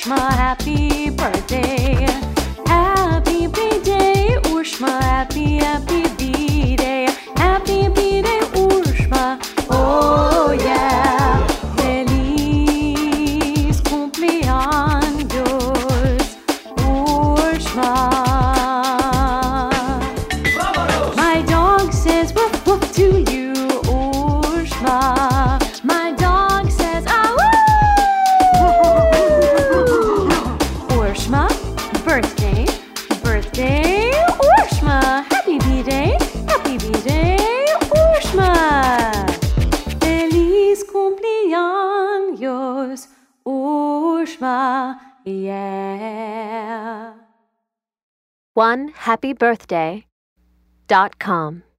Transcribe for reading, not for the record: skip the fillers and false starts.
Ushma, happy birthday. Happy B-Day, Ushma, happy B-Day. Happy B-Day, Ushma, oh yeah. Feliz cumpleaños, Ushma. My dog says woof woof to you, Ushma. My dog says ah woo. Ushma, birthday, birthday, Ushma. Happy B-Day, Ushma. Feliz cumpleaños, Ushma, yeah. OneHappyBirthday.com